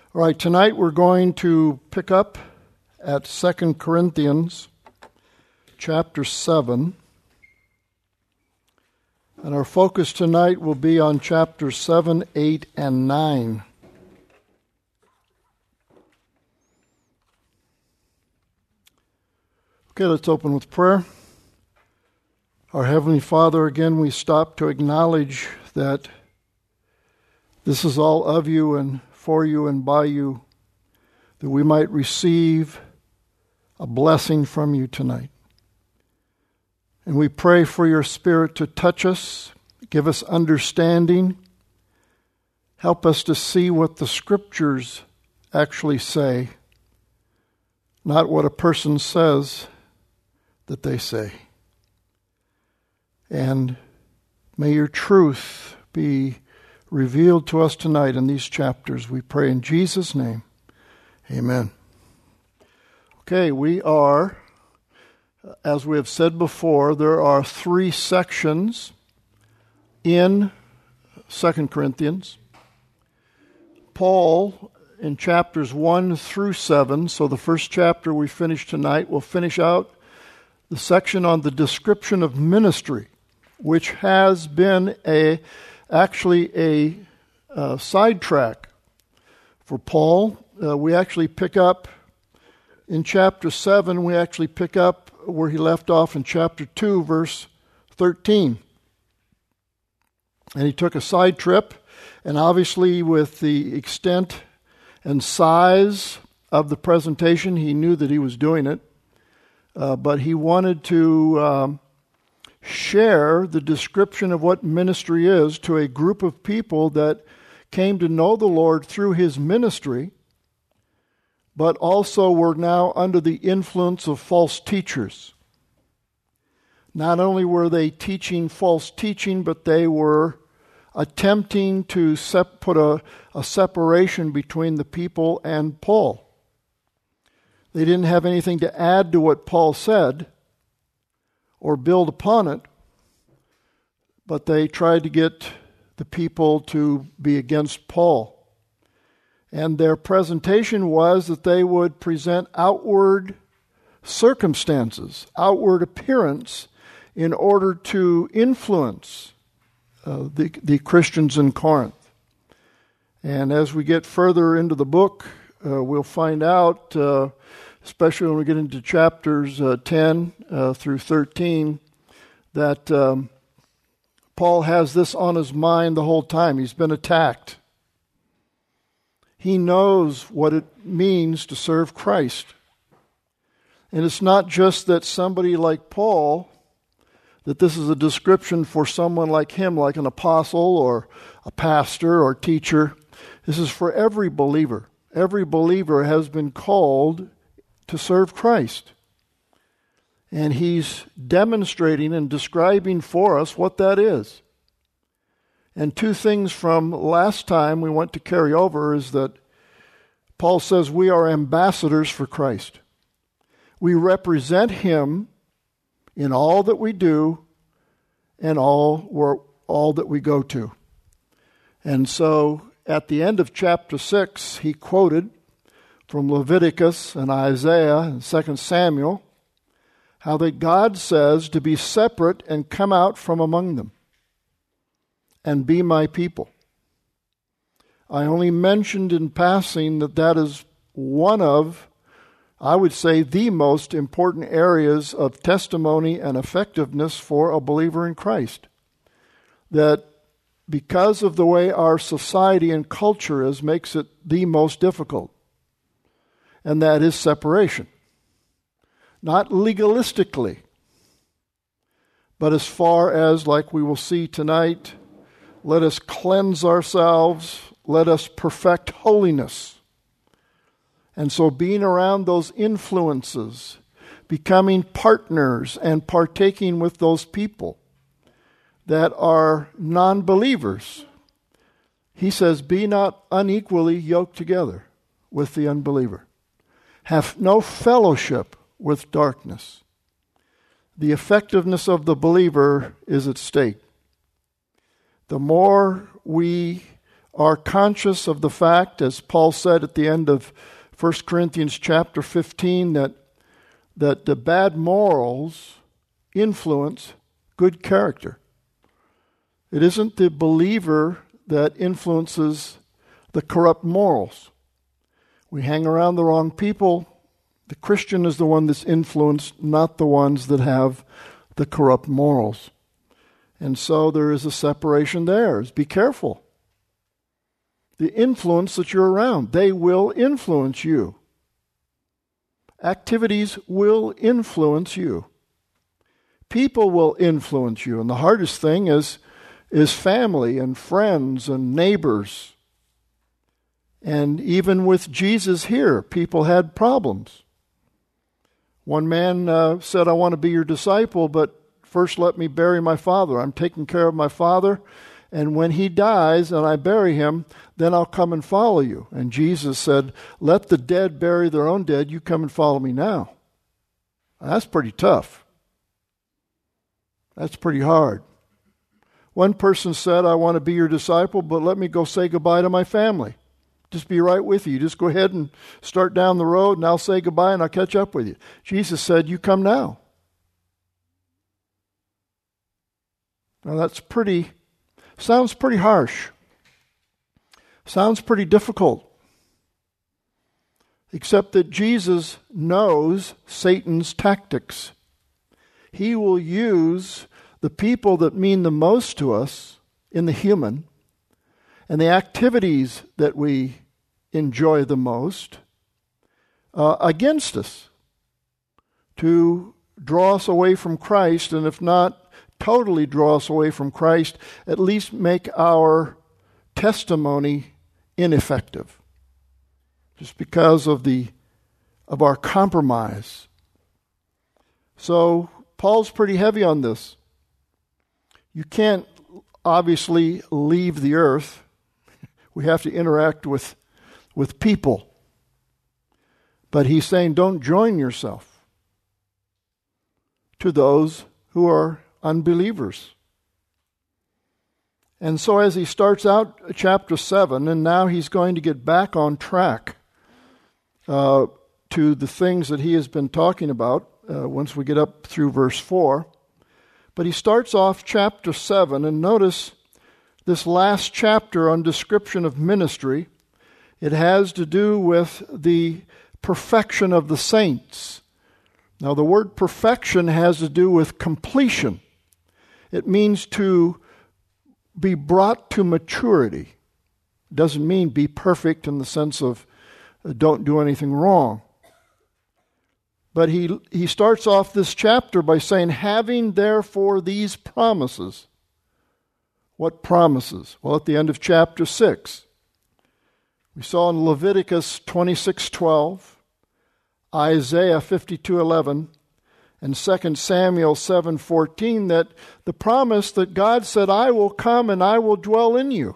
All right, tonight we're going to pick up at 2 Corinthians chapter 7. And our focus tonight will be on chapters 7, 8, and 9. Okay, let's open with prayer. Our Heavenly Father, again, we stop to acknowledge that this is all of you and for you and by you, that we might receive a blessing from you tonight. And we pray for your Spirit to touch us, give us understanding, help us to see what the Scriptures actually say, not what a person says that they say. And may your truth be revealed to us tonight in these chapters. We pray in Jesus' name. Amen. Okay, we are, as we have said before, there are 3 sections in 2 Corinthians. Paul, in chapters 1 through 7, so the first chapter we finish tonight, will finish out the section on the description of ministry, which has been actually a sidetrack for Paul. We actually pick up in chapter 7, we actually pick up where he left off in chapter 2, verse 13. And he took a side trip, and obviously with the extent and size of the presentation, he knew that he was doing it. But he wanted to share the description of what ministry is to a group of people that came to know the Lord through his ministry, but also were now under the influence of false teachers. Not only were they teaching false teaching, but they were attempting to put a separation between the people and Paul. They didn't have anything to add to what Paul said or build upon it, but they tried to get the people to be against Paul. And their presentation was that they would present outward circumstances, outward appearance, in order to influence the Christians in Corinth. And as we get further into the book, we'll find out, especially when we get into chapters 10 through 13, that Paul has this on his mind the whole time. He's been attacked. He knows what it means to serve Christ. And it's not just that somebody like Paul, that this is a description for someone like him, like an apostle or a pastor or teacher. This is for every believer. Every believer has been called to serve Christ. And he's demonstrating and describing for us what that is. And 2 things from last time we want to carry over is that Paul says we are ambassadors for Christ. We represent him in all that we do and all that we go to. And so at the end of chapter 6, he quoted from Leviticus and Isaiah and 2 Samuel, how that God says to be separate and come out from among them and be my people. I only mentioned in passing that is one of, I would say, the most important areas of testimony and effectiveness for a believer in Christ. That because of the way our society and culture is, makes it the most difficult. And that is separation. Not legalistically, but as far as, like we will see tonight, let us cleanse ourselves, let us perfect holiness. And so being around those influences, becoming partners and partaking with those people that are non-believers, he says, be not unequally yoked together with the unbeliever. Have no fellowship with darkness. The effectiveness of the believer is at stake. The more we are conscious of the fact, as Paul said at the end of 1 Corinthians chapter 15, that the bad morals influence good character. It isn't the believer that influences the corrupt morals. We hang around the wrong people. The Christian is the one that's influenced, not the ones that have the corrupt morals. And so there is a separation there. Be careful. The influence that you're around, they will influence you. Activities will influence you. People will influence you. And the hardest thing is family and friends and neighbors. And even with Jesus here, people had problems. One man said, I want to be your disciple, but first let me bury my father. I'm taking care of my father, and when he dies and I bury him, then I'll come and follow you. And Jesus said, let the dead bury their own dead. You come and follow me now. That's pretty tough. That's pretty hard. One person said, I want to be your disciple, but let me go say goodbye to my family. Just be right with you. Just go ahead and start down the road, and I'll say goodbye, and I'll catch up with you. Jesus said, you come now. Now sounds pretty harsh. Sounds pretty difficult. Except that Jesus knows Satan's tactics. He will use the people that mean the most to us in the human and the activities that we enjoy the most against us to draw us away from Christ, and if not totally draw us away from Christ, at least make our testimony ineffective, just because of our compromise. So Paul's pretty heavy on this. You can't obviously leave the earth. We have to interact with people. But he's saying don't join yourself to those who are unbelievers. And so as he starts out chapter 7, and now he's going to get back on track to the things that he has been talking about once we get up through verse 4. But he starts off chapter 7, and notice this last chapter on description of ministry. It has to do with the perfection of the saints. Now the word perfection has to do with completion. It means to be brought to maturity. It doesn't mean be perfect in the sense of don't do anything wrong. But he starts off this chapter by saying, having therefore these promises. What promises? Well, at the end of chapter 6, we saw in Leviticus 26:12, Isaiah 52:11, and 2 Samuel 7:14 that the promise that God said, I will come and I will dwell in you.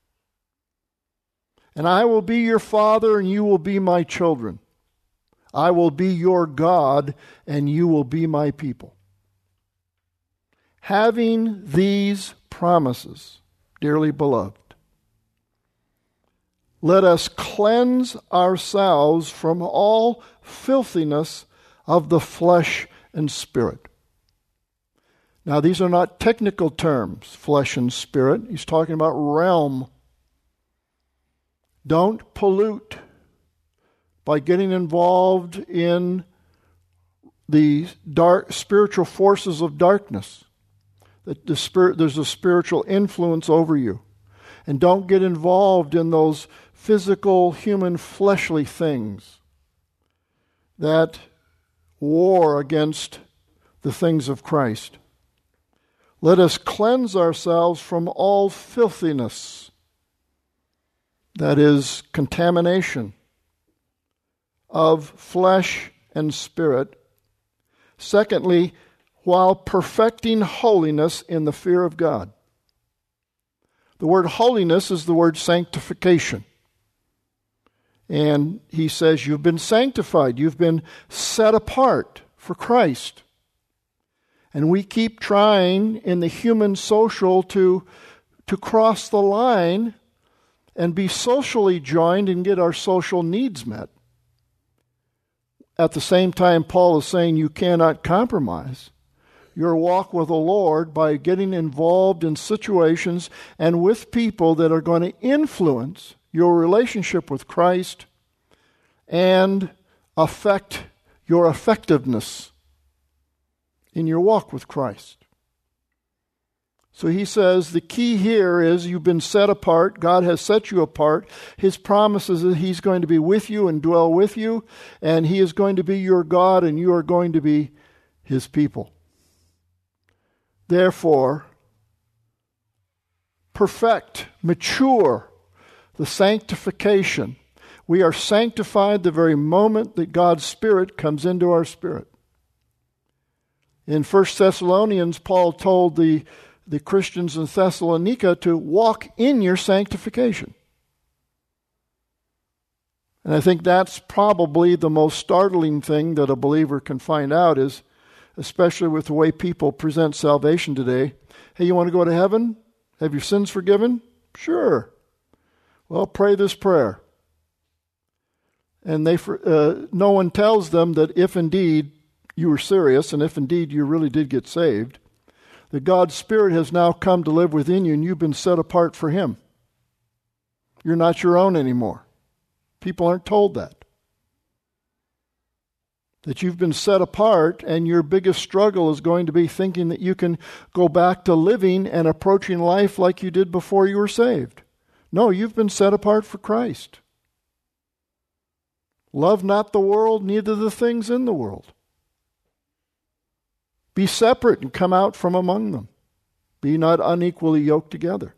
And I will be your father and you will be my children. I will be your God and you will be my people. Having these promises, dearly beloved, let us cleanse ourselves from all filthiness of the flesh and spirit. Now, these are not technical terms, flesh and spirit. He's talking about realm. Don't pollute by getting involved in the dark spiritual forces of darkness. That there's a spiritual influence over you. And don't get involved in those physical, human, fleshly things that war against the things of Christ. Let us cleanse ourselves from all filthiness, that is, contamination of flesh and spirit. Secondly, while perfecting holiness in the fear of God. The word holiness is the word sanctification. And he says you've been sanctified. You've been set apart for Christ. And we keep trying in the human social to cross the line and be socially joined and get our social needs met. At the same time, Paul is saying you cannot compromise your walk with the Lord by getting involved in situations and with people that are going to influence your relationship with Christ and affect your effectiveness in your walk with Christ. So he says the key here is you've been set apart. God has set you apart. His promise is that He's going to be with you and dwell with you, and He is going to be your God, and you are going to be His people. Therefore, perfect, mature the sanctification. We are sanctified the very moment that God's Spirit comes into our spirit. In 1 Thessalonians, Paul told the Christians in Thessalonica to walk in your sanctification. And I think that's probably the most startling thing that a believer can find out is, especially with the way people present salvation today. Hey, you want to go to heaven? Have your sins forgiven? Sure. Well, pray this prayer. And no one tells them that if indeed you were serious and if indeed you really did get saved, that God's Spirit has now come to live within you and you've been set apart for Him. You're not your own anymore. People aren't told that. That you've been set apart and your biggest struggle is going to be thinking that you can go back to living and approaching life like you did before you were saved. No, you've been set apart for Christ. Love not the world, neither the things in the world. Be separate and come out from among them. Be not unequally yoked together.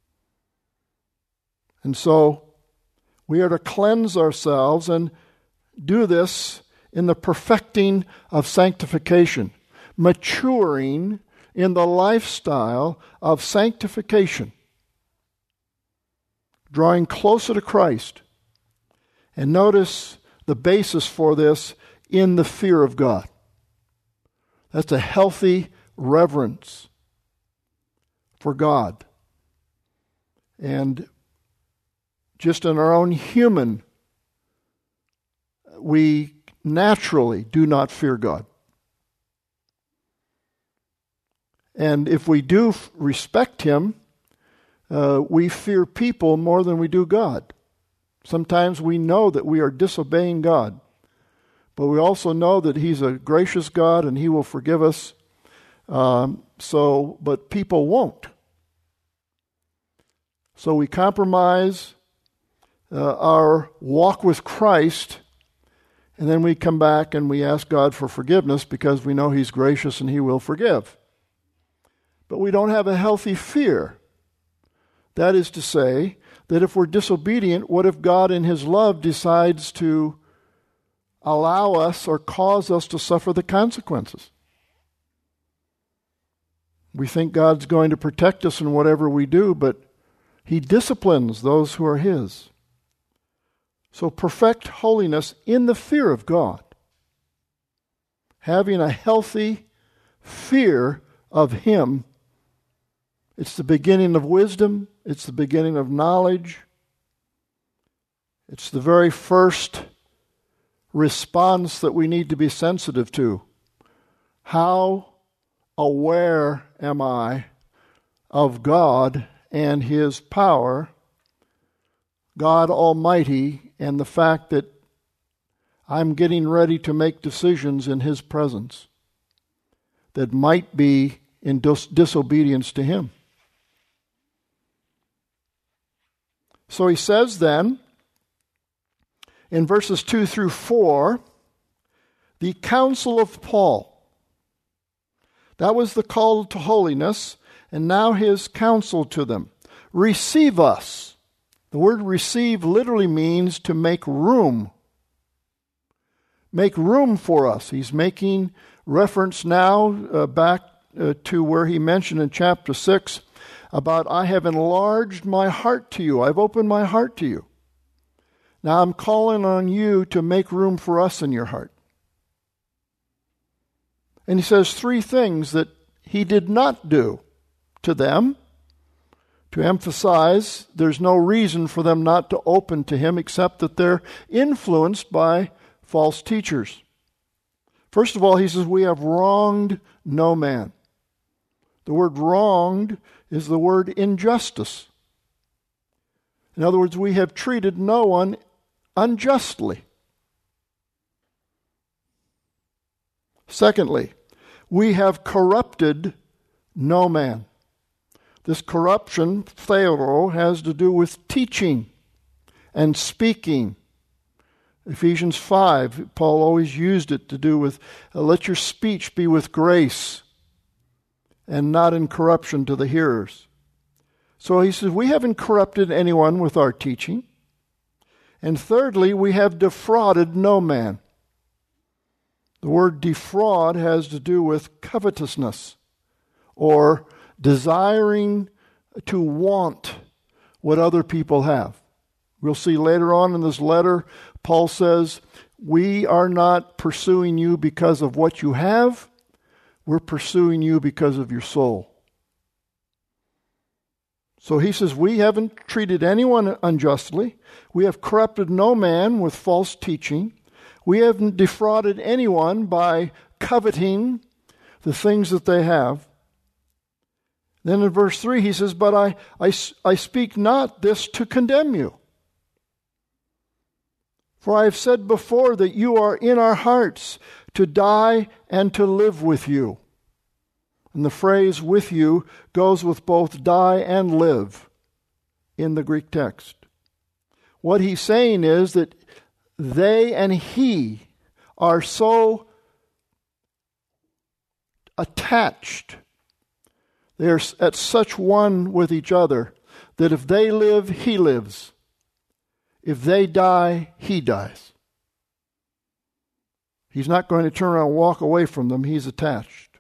And so we are to cleanse ourselves and do this in the perfecting of sanctification, maturing in the lifestyle of sanctification, drawing closer to Christ. And notice the basis for this in the fear of God. That's a healthy reverence for God. And just in our own human, we naturally do not fear God. And if we do respect Him, we fear people more than we do God. Sometimes we know that we are disobeying God. But we also know that He's a gracious God and He will forgive us. But people won't. So we compromise our walk with Christ, and then we come back and we ask God for forgiveness because we know He's gracious and He will forgive. But we don't have a healthy fear. That is to say, that if we're disobedient, what if God in His love decides to allow us or cause us to suffer the consequences? We think God's going to protect us in whatever we do, but He disciplines those who are His. So perfect holiness in the fear of God. Having a healthy fear of Him. It's the beginning of wisdom. It's the beginning of knowledge. It's the very first response that we need to be sensitive to. How aware am I of God and His power, God Almighty, and the fact that I'm getting ready to make decisions in His presence that might be in disobedience to Him. So he says then, in verses 2 through 4, the counsel of Paul. That was the call to holiness, and now his counsel to them. Receive us. The word receive literally means to make room. Make room for us. He's making reference now back to where he mentioned in chapter 6 about, I have enlarged my heart to you. I've opened my heart to you. Now I'm calling on you to make room for us in your heart. And he says three things that he did not do to them to emphasize there's no reason for them not to open to him except that they're influenced by false teachers. First of all, he says, we have wronged no man. The word wronged is the word injustice. In other words, we have treated no one unjustly. Secondly, we have corrupted no man. This corruption, theoro, has to do with teaching and speaking. Ephesians 5, Paul always used it to do with, let your speech be with grace and not in corruption to the hearers. So he says, we haven't corrupted anyone with our teaching. And thirdly, we have defrauded no man. The word defraud has to do with covetousness or desiring to want what other people have. We'll see later on in this letter, Paul says, we are not pursuing you because of what you have. We're pursuing you because of your soul. So he says, we haven't treated anyone unjustly. We have corrupted no man with false teaching. We haven't defrauded anyone by coveting the things that they have. Then in verse 3 he says, but I speak not this to condemn you. For I have said before that you are in our hearts to die and to live with you. And the phrase with you goes with both die and live in the Greek text. What he's saying is that they and he are so attached, they're at such one with each other, that if they live, he lives. If they die, he dies. He's not going to turn around and walk away from them. He's attached.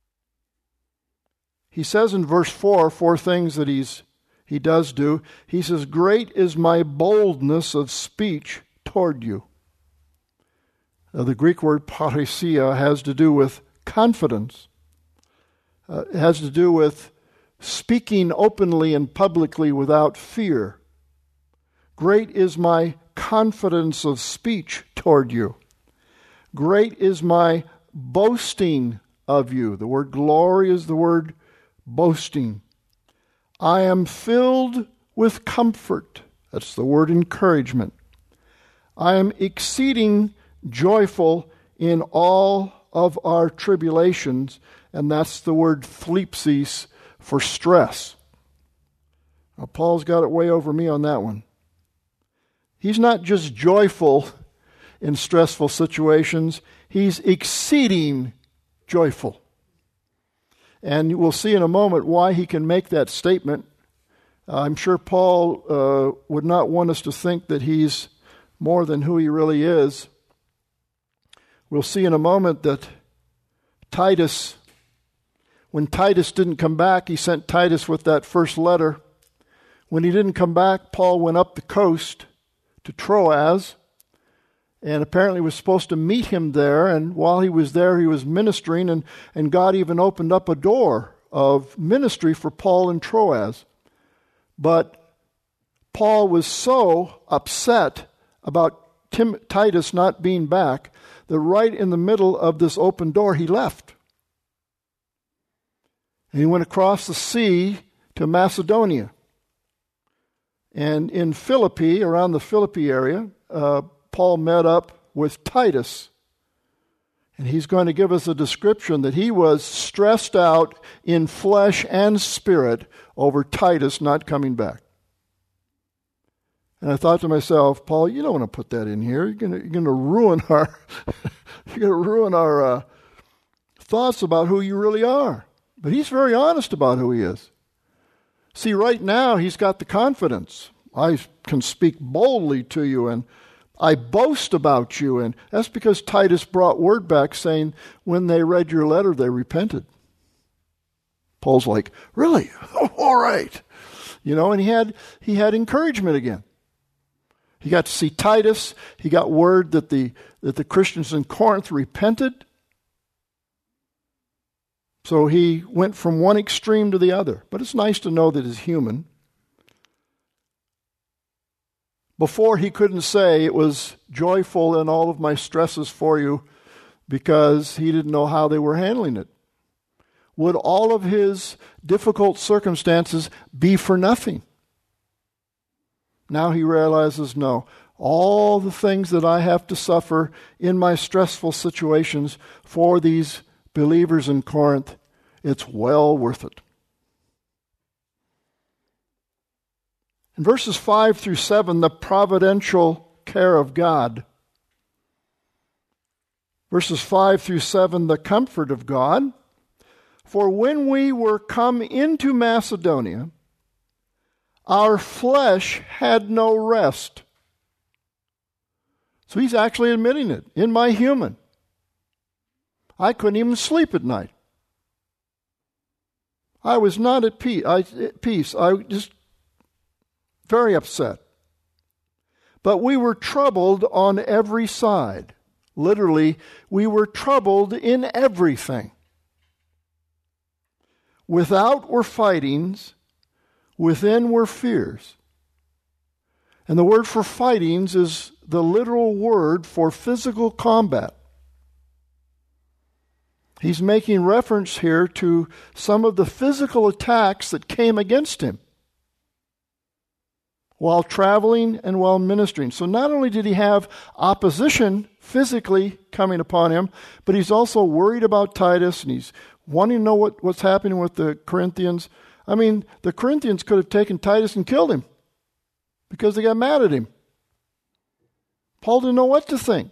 He says in verse 4, four things that he does do. He says, great is my boldness of speech toward you. The Greek word parrhesia has to do with confidence. It has to do with speaking openly and publicly without fear. Great is my confidence of speech toward you. Great is my boasting of you. The word glory is the word boasting. I am filled with comfort. That's the word encouragement. I am exceeding joyful in all of our tribulations, and that's the word thlipsis for stress. Now, Paul's got it way over me on that one. He's not just joyful in stressful situations, he's exceeding joyful. And we'll see in a moment why he can make that statement. I'm sure Paul would not want us to think that he's more than who he really is. We'll see in a moment that Titus, when Titus didn't come back, he sent Titus with that first letter. When he didn't come back, Paul went up the coast to Troas, and apparently was supposed to meet him there, and while he was there, he was ministering, and God even opened up a door of ministry for Paul in Troas. But Paul was so upset about Titus not being back that right in the middle of this open door, he left. And he went across the sea to Macedonia. And in Philippi, around the Philippi area, Paul met up with Titus. And he's going to give us a description that he was stressed out in flesh and spirit over Titus not coming back. And I thought to myself, Paul, you don't want to put that in here. You're going to ruin our thoughts about who you really are. But he's very honest about who he is. See, right now, he's got the confidence. I can speak boldly to you, and I boast about you. And that's because Titus brought word back saying, when they read your letter, they repented. Paul's like, really? Oh, all right. And he had encouragement again. He got to see Titus. He got word that the Christians in Corinth repented. So he went from one extreme to the other. But it's nice to know that he's human. Before, he couldn't say it was joyful in all of my stresses for you because he didn't know how they were handling it. Would all of his difficult circumstances be for nothing? Now he realizes, no, all the things that I have to suffer in my stressful situations for these believers in Corinth, it's well worth it. In verses 5 through 7, the providential care of God. Verses 5 through 7, the comfort of God. For when we were come into Macedonia, our flesh had no rest. So he's actually admitting it. In my human, I couldn't even sleep at night. I was not at peace. I just very upset. But we were troubled on every side. Literally, we were troubled in everything. Without were fightings, within were fears. And the word for fightings is the literal word for physical combat. He's making reference here to some of the physical attacks that came against him while traveling and while ministering. So not only did he have opposition physically coming upon him, but he's also worried about Titus, and he's wanting to know what's happening with the Corinthians. I mean, the Corinthians could have taken Titus and killed him because they got mad at him. Paul didn't know what to think.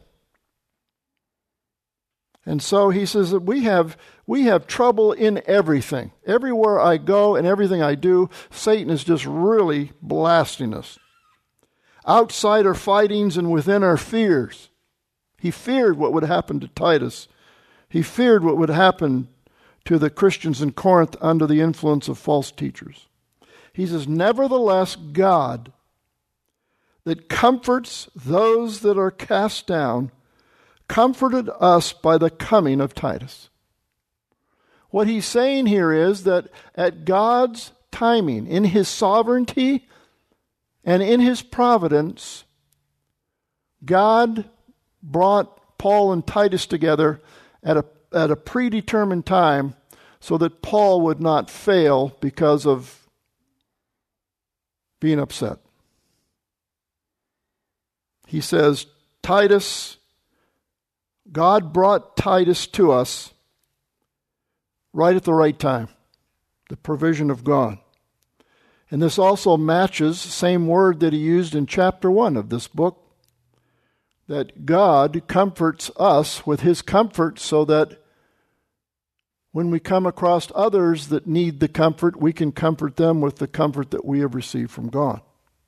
And so he says that we have trouble in everything. Everywhere I go and everything I do, Satan is just really blasting us. Outside are fightings and within are fears. He feared what would happen to Titus. He feared what would happen to the Christians in Corinth under the influence of false teachers. He says, nevertheless, God, that comforts those that are cast down, comforted us by the coming of Titus. What he's saying here is that at God's timing, in his sovereignty and in his providence, God brought Paul and Titus together at a predetermined time so that Paul would not fail because of being upset. He says, Titus, God brought Titus to us right at the right time, the provision of God. And this also matches the same word that he used in chapter 1 of this book, that God comforts us with his comfort so that when we come across others that need the comfort, we can comfort them with the comfort that we have received from God.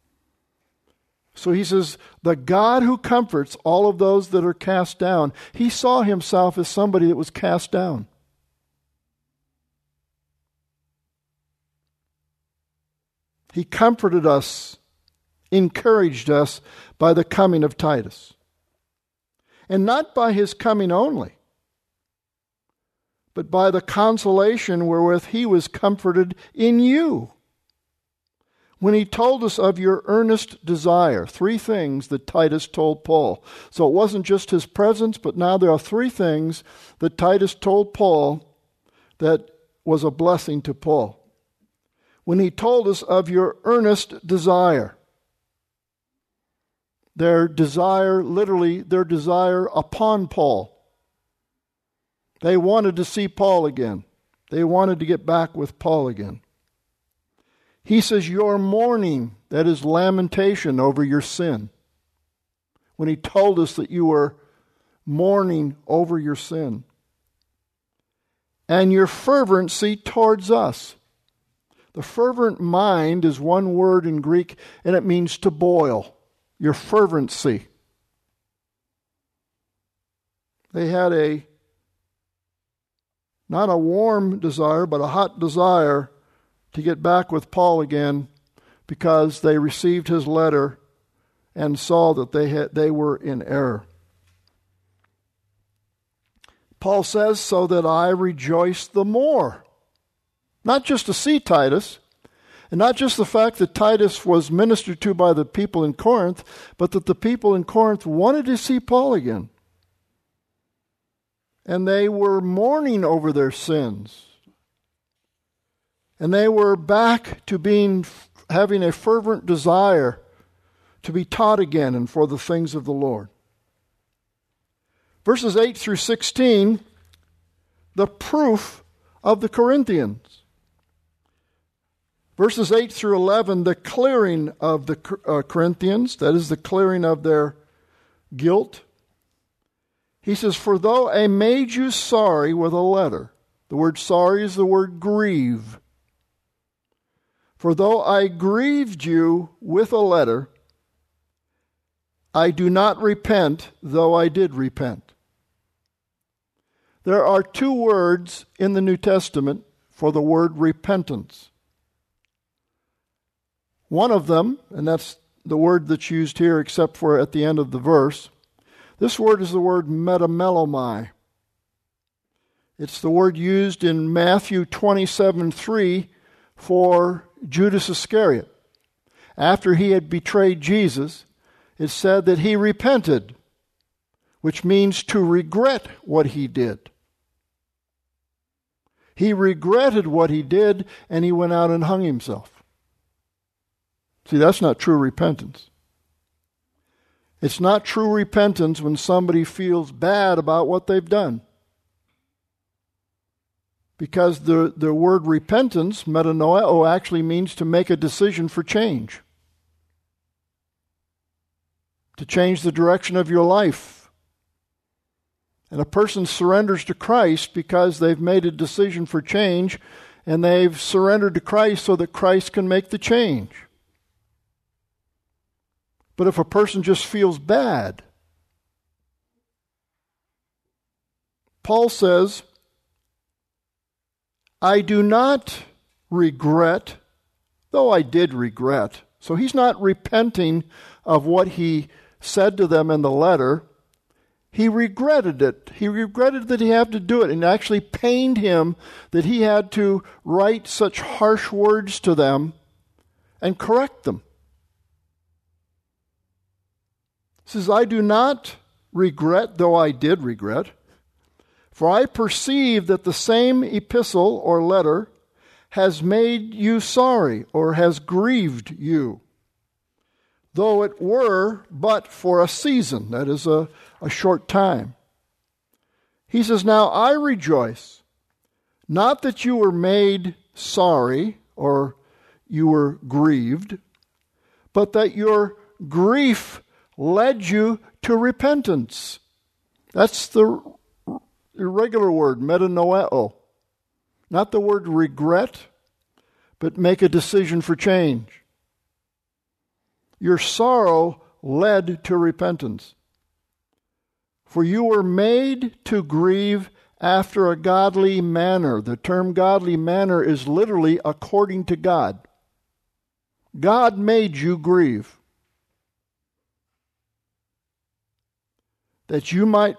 So he says, the God who comforts all of those that are cast down, he saw himself as somebody that was cast down. He comforted us, encouraged us by the coming of Titus. And not by his coming only, but by the consolation wherewith he was comforted in you. When he told us of your earnest desire, 3 things that Titus told Paul. So it wasn't just his presence, but now there are 3 things that Titus told Paul that was a blessing to Paul. When he told us of your earnest desire, their desire, literally their desire upon Paul. They wanted to see Paul again. They wanted to get back with Paul again. He says, your mourning, that is lamentation over your sin. When he told us that you were mourning over your sin. And your fervency towards us. The fervent mind is one word in Greek, and it means to boil. Your fervency. They had not a warm desire, but a hot desire to get back with Paul again because they received his letter and saw that they were in error. Paul says, so that I rejoice the more. Not just to see Titus, And not just the fact that Titus was ministered to by the people in Corinth, but that the people in Corinth wanted to see Paul again. And they were mourning over their sins. And they were back to having a fervent desire to be taught again and for the things of the Lord. Verses 8 through 16, the proof of the Corinthians. Verses 8 through 11, the clearing of the Corinthians, that is the clearing of their guilt. He says, "For though I made you sorry with a letter," the word sorry is the word grieve. "For though I grieved you with a letter, I do not repent, though I did repent." There are two words in the New Testament for the word repentance. One of them, and that's the word that's used here except for at the end of the verse, this word is the word metamelomai. It's the word used in Matthew 27:3 for Judas Iscariot. After he had betrayed Jesus, it said that he repented, which means to regret what he did. He regretted what he did, and he went out and hung himself. See, that's not true repentance. It's not true repentance when somebody feels bad about what they've done. Because the word repentance, metanoeo, actually means to make a decision for change. To change the direction of your life. And a person surrenders to Christ because they've made a decision for change, and they've surrendered to Christ so that Christ can make the change. But if a person just feels bad, Paul says, "I do not regret, though I did regret." So he's not repenting of what he said to them in the letter. He regretted it. He regretted that he had to do it, and it actually pained him that he had to write such harsh words to them and correct them. He says, "I do not regret, though I did regret, for I perceive that the same epistle or letter has made you sorry or has grieved you, though it were but for a season," that is a short time. He says, "Now I rejoice, not that you were made sorry or you were grieved, but that your grief led you to repentance." That's the irregular word, metanoeo. Not the word regret, but make a decision for change. Your sorrow led to repentance. "For you were made to grieve after a godly manner." The term godly manner is literally according to God. God made you grieve, that you might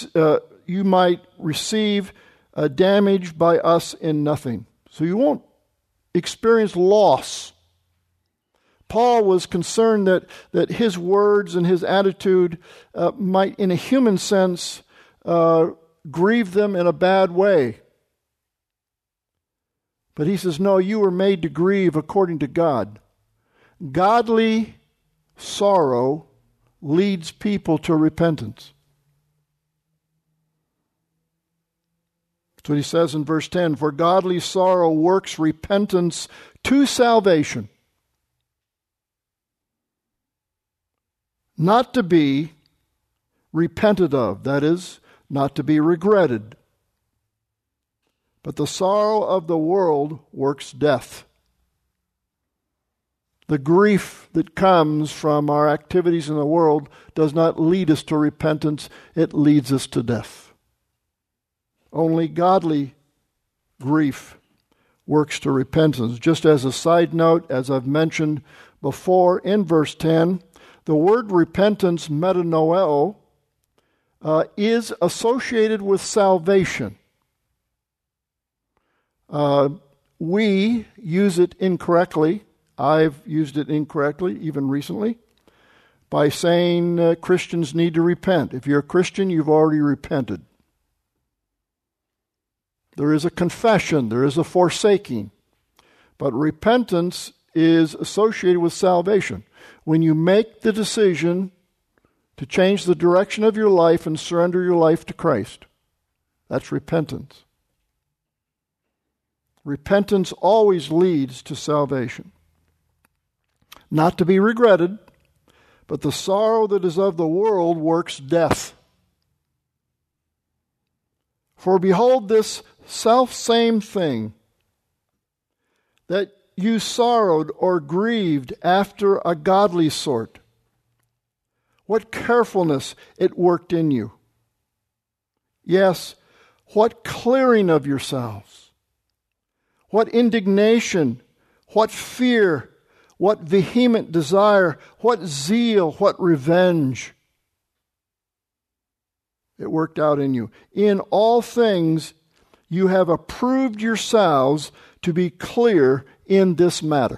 receive damage by us in nothing. So you won't experience loss. Paul was concerned that his words and his attitude might, in a human sense, grieve them in a bad way. But he says, no, you were made to grieve according to God. Godly sorrow leads people to repentance. That's what he says in verse 10, "For godly sorrow works repentance to salvation, not to be repented of," that is, not to be regretted. "But the sorrow of the world works death." The grief that comes from our activities in the world does not lead us to repentance, it leads us to death. Only godly grief works to repentance. Just as a side note, as I've mentioned before in verse 10, the word repentance, metanoeo, is associated with salvation. we use it incorrectly. I've used it incorrectly, even recently, by saying Christians need to repent. If you're a Christian, you've already repented. There is a confession, there is a forsaking. But repentance is associated with salvation. When you make the decision to change the direction of your life and surrender your life to Christ, that's repentance. Repentance always leads to salvation. Not to be regretted, but the sorrow that is of the world works death. For behold, this selfsame thing that you sorrowed or grieved after a godly sort, what carefulness it worked in you. Yes, what clearing of yourselves, what indignation, what fear, what vehement desire, what zeal, what revenge. It worked out in you. In all things you have approved yourselves to be clear in this matter.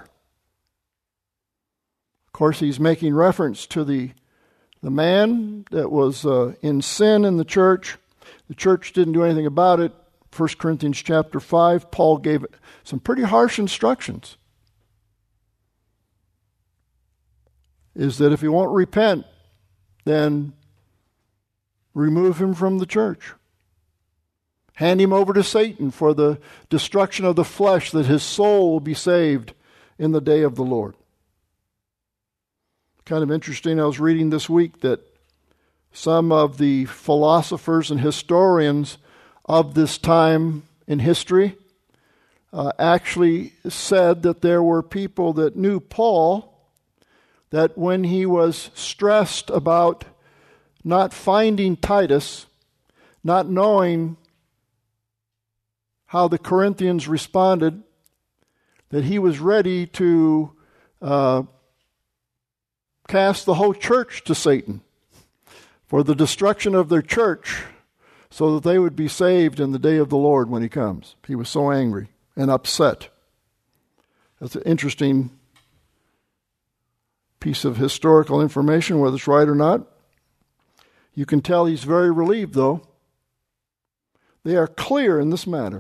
Of course, he's making reference to the man that was in sin in the church. The church didn't do anything about it. 1 Corinthians chapter 5, Paul gave some pretty harsh instructions. Is that if he won't repent, then remove him from the church. Hand him over to Satan for the destruction of the flesh, that his soul will be saved in the day of the Lord. Kind of interesting, I was reading this week that some of the philosophers and historians of this time in history actually said that there were people that knew Paul, that when he was stressed about not finding Titus, not knowing how the Corinthians responded, that he was ready to cast the whole church to Satan for the destruction of their church, so that they would be saved in the day of the Lord when he comes. He was so angry and upset. That's an interesting piece of historical information, whether it's right or not. You can tell he's very relieved, though. They are clear in this matter.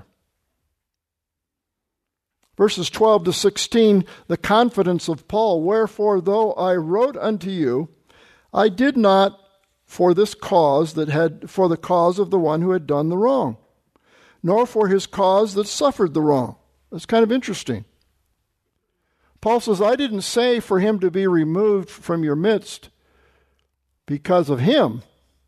Verses 12 to 16, the confidence of Paul. Wherefore, though I wrote unto you, I did not for this cause for the cause of the one who had done the wrong, nor for his cause that suffered the wrong. That's kind of interesting. Paul says, I didn't say for him to be removed from your midst because of him,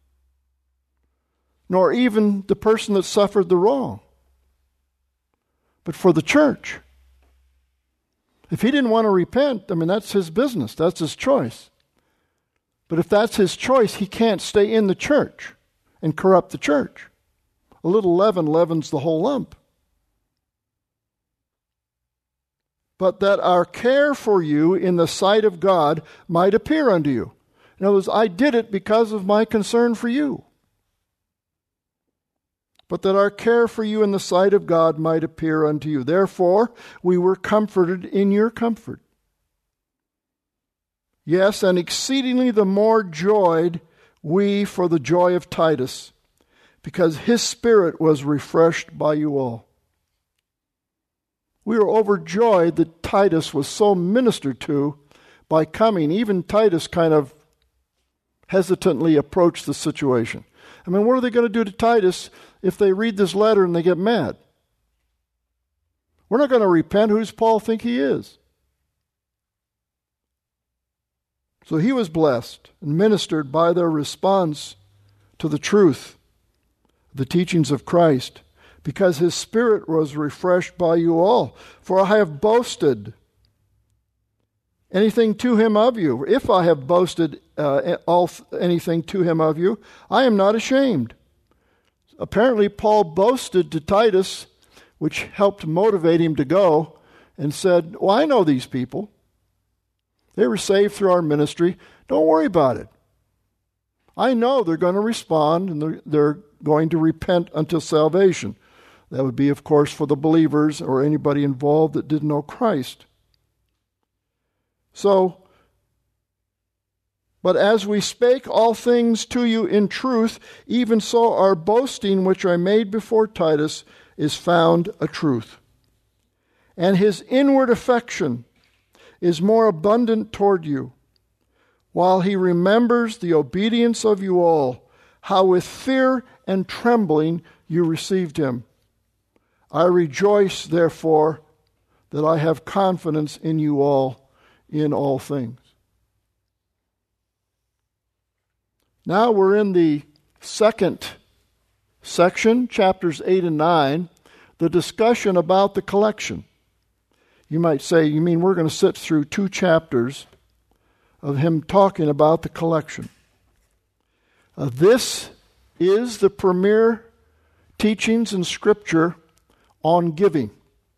nor even the person that suffered the wrong, but for the church. If he didn't want to repent, that's his business. That's his choice. But if that's his choice, he can't stay in the church and corrupt the church. A little leaven leavens the whole lump. But that our care for you in the sight of God might appear unto you. In other words, I did it because of my concern for you. But that our care for you in the sight of God might appear unto you. Therefore, we were comforted in your comfort. Yes, and exceedingly the more joyed we for the joy of Titus, because his spirit was refreshed by you all. We were overjoyed that Titus was so ministered to by coming. Even Titus kind of hesitantly approached the situation. What are they going to do to Titus if they read this letter and they get mad? We're not going to repent. Who does Paul think he is? So he was blessed and ministered by their response to the truth, the teachings of Christ, because his spirit was refreshed by you all. For I have boasted anything to him of you. If I have boasted anything to him of you, I am not ashamed. Apparently, Paul boasted to Titus, which helped motivate him to go, and said, well, I know these people. They were saved through our ministry. Don't worry about it. I know they're going to respond and they're going to repent unto salvation. That would be, of course, for the believers or anybody involved that didn't know Christ. So, but as we spake all things to you in truth, even so our boasting which I made before Titus is found a truth. And his inward affection is more abundant toward you, while he remembers the obedience of you all, how with fear and trembling you received him. I rejoice, therefore, that I have confidence in you all in all things. Now we're in the second section, chapters 8 and 9, the discussion about the collection. You might say, you mean we're going to sit through 2 chapters of him talking about the collection? This is the premier teachings in Scripture on giving.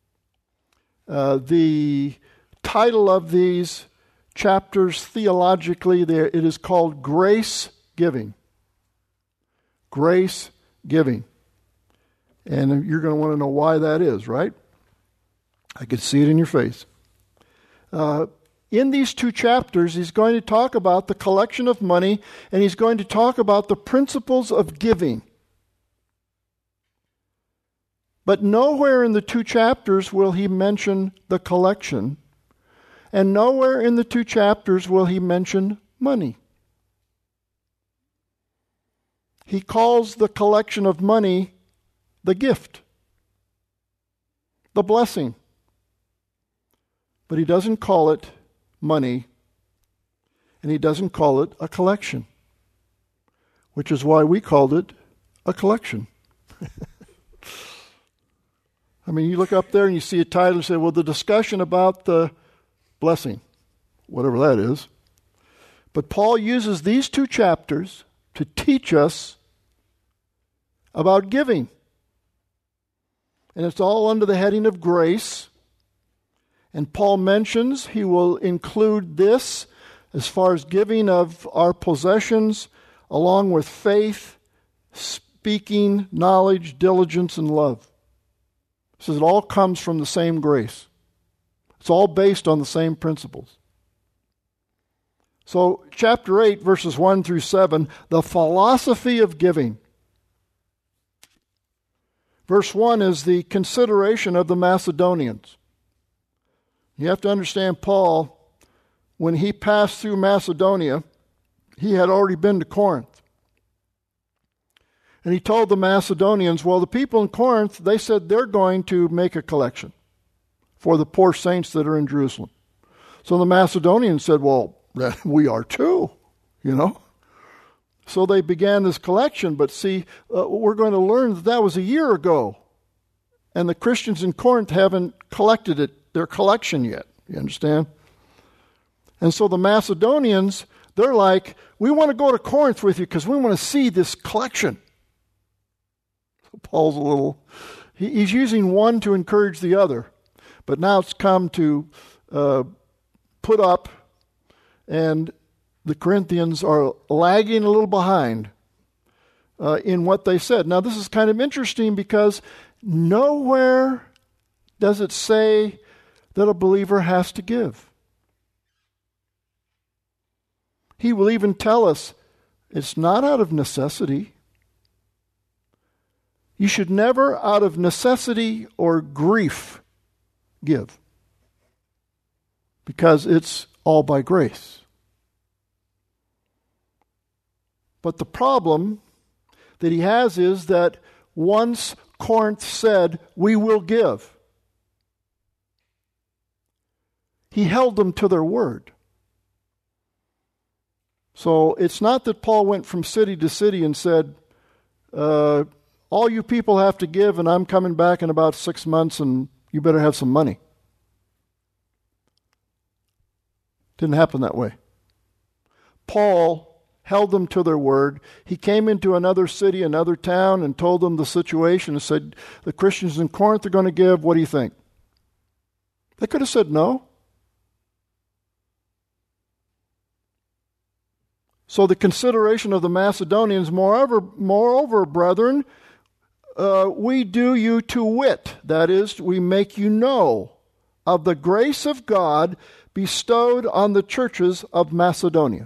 The title of these chapters theologically, it is called Grace Giving. Grace Giving. And you're going to want to know why that is, right? I could see it in your face. In these 2 chapters, he's going to talk about the collection of money, and he's going to talk about the principles of giving. But nowhere in the 2 chapters will he mention the collection, and nowhere in the 2 chapters will he mention money. He calls the collection of money the gift, the blessing. But he doesn't call it money, and he doesn't call it a collection, which is why we called it a collection. I mean, you look up there and you see a title and say, well, the discussion about the blessing, whatever that is. But Paul uses these 2 chapters to teach us about giving. And it's all under the heading of grace. And Paul mentions he will include this as far as giving of our possessions, along with faith, speaking, knowledge, diligence, and love. He says it all comes from the same grace. It's all based on the same principles. So, chapter 8, verses 1 through 7, the philosophy of giving. Verse 1 is the consideration of the Macedonians. You have to understand Paul, when he passed through Macedonia, he had already been to Corinth. And he told the Macedonians, well, the people in Corinth, they said they're going to make a collection for the poor saints that are in Jerusalem. So the Macedonians said, well, we are too, you know. So they began this collection, but see, we're going to learn that that was a year ago. And the Christians in Corinth haven't collected their collection yet, you understand? And so the Macedonians, they're like, we want to go to Corinth with you because we want to see this collection. So Paul's a little, he's using one to encourage the other. But now it's come to put up, and the Corinthians are lagging a little behind in what they said. Now this is kind of interesting because nowhere does it say that a believer has to give. He will even tell us it's not out of necessity. You should never, out of necessity or grief, give. Because it's all by grace. But the problem that he has is that once Corinth said, we will give, he held them to their word. So it's not that Paul went from city to city and said, all you people have to give and I'm coming back in about 6 months and you better have some money. Didn't happen that way. Paul held them to their word. He came into another city, another town, and told them the situation and said, the Christians in Corinth are going to give. What do you think? They could have said no. So the consideration of the Macedonians, moreover, brethren, we do you to wit, that is, we make you know of the grace of God bestowed on the churches of Macedonia.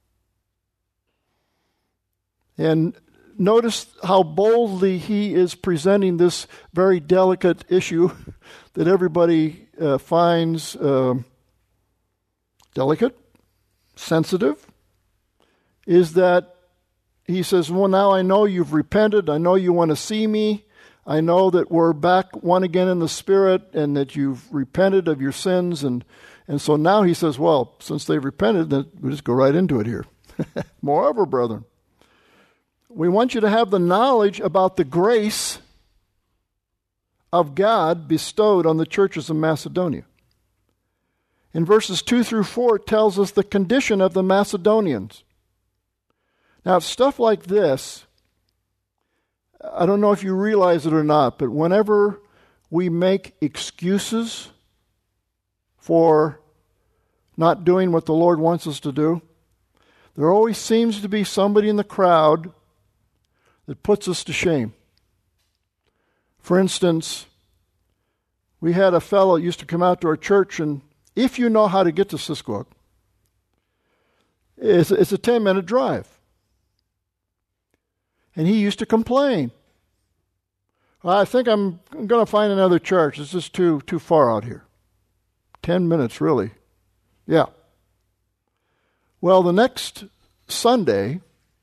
And notice how boldly he is presenting this very delicate issue that everybody finds delicate, sensitive, is that he says, well, now I know you've repented. I know you want to see me. I know that we're back one again in the Spirit and that you've repented of your sins. And so now he says, well, since they've repented, then we'll just go right into it here. Moreover, brethren, we want you to have the knowledge about the grace of God bestowed on the churches of Macedonia. In verses 2 through 4, it tells us the condition of the Macedonians. Now, stuff like this, I don't know if you realize it or not, but whenever we make excuses for not doing what the Lord wants us to do, there always seems to be somebody in the crowd that puts us to shame. For instance, we had a fellow that used to come out to our church, and if you know how to get to Sisquoc, it's a 10-minute drive. And he used to complain. Well, I think I'm going to find another church. It's just too far out here. 10 minutes, really. Yeah. Well, the next Sunday,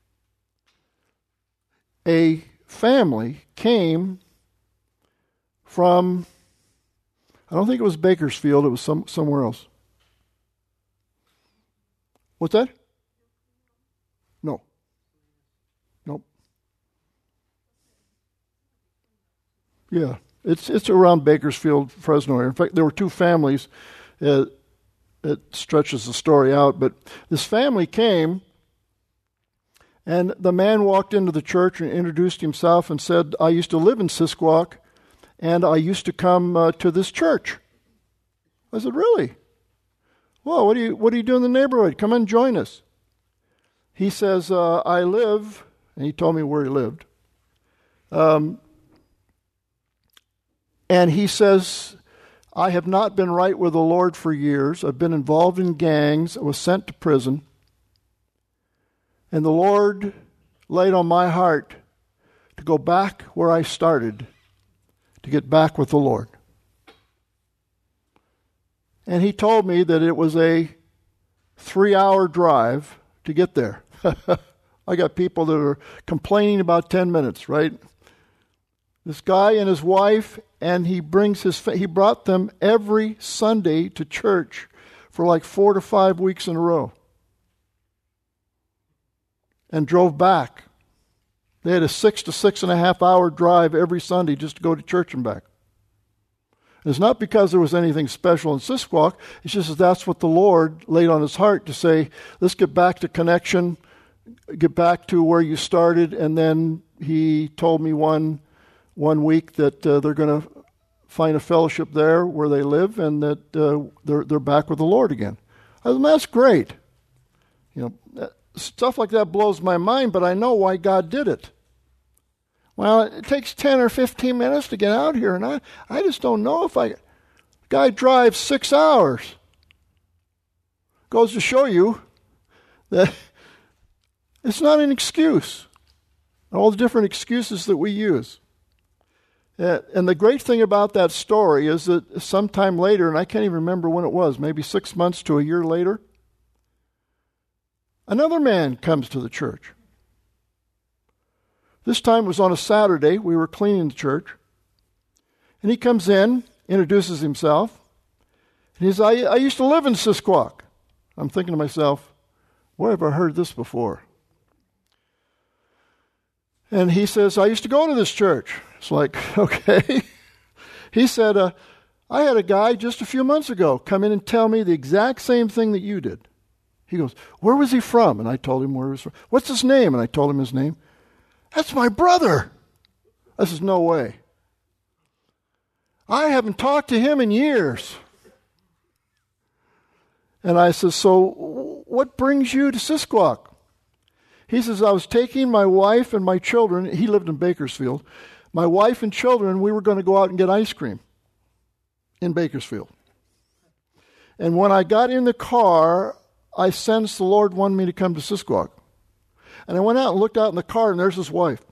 a family came from, I don't think it was Bakersfield, it was somewhere else. What's that? No. Nope. Yeah, it's around Bakersfield, Fresno area. In fact, there were two families. It stretches the story out, but this family came, and the man walked into the church and introduced himself and said, I used to live in Sisquoc, and I used to come to this church. I said, really? Well, what do you do in the neighborhood? Come and join us. He says, I live, and he told me where he lived. And he says, I have not been right with the Lord for years. I've been involved in gangs. I was sent to prison. And the Lord laid on my heart to go back where I started, to get back with the Lord. And he told me that it was a 3-hour drive to get there. I got people that are complaining about 10 minutes, right? This guy and his wife, and he brought them every Sunday to church for like 4 to 5 weeks in a row. And drove back. They had a 6 to 6.5 hour drive every Sunday just to go to church and back. And it's not because there was anything special in Sisquoc. It's just that that's what the Lord laid on his heart to say, let's get back to connection, get back to where you started. And then he told me one week that they're going to find a fellowship there where they live, and that they're back with the Lord again. I said, that's great. Stuff like that blows my mind, but I know why God did it. Well, it takes 10 or 15 minutes to get out here, and I just don't know if guy drives 6 hours. Goes to show you that it's not an excuse. All the different excuses that we use. And the great thing about that story is that sometime later, and I can't even remember when it was, maybe 6 months to a year later, another man comes to the church. This time it was on a Saturday. We were cleaning the church. And he comes in, introduces himself. And he says, I used to live in Sisquoc. I'm thinking to myself, where have I heard this before? And he says, I used to go to this church. It's like, okay. He said, I had a guy just a few months ago come in and tell me the exact same thing that you did. He goes, where was he from? And I told him where he was from. What's his name? And I told him his name. That's my brother. I says, no way. I haven't talked to him in years. And I says, so what brings you to Sisquoc? He says, I was taking my wife and my children. He lived in Bakersfield. My wife and children, we were going to go out and get ice cream in Bakersfield. And when I got in the car, I sensed the Lord wanted me to come to Sisquoc. And I went out and looked out in the car, and there's his wife.